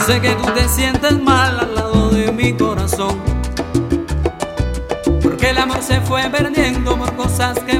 sé que tú te sientes mal al lado de mi corazón, porque el amor se fue perdiendo por cosas que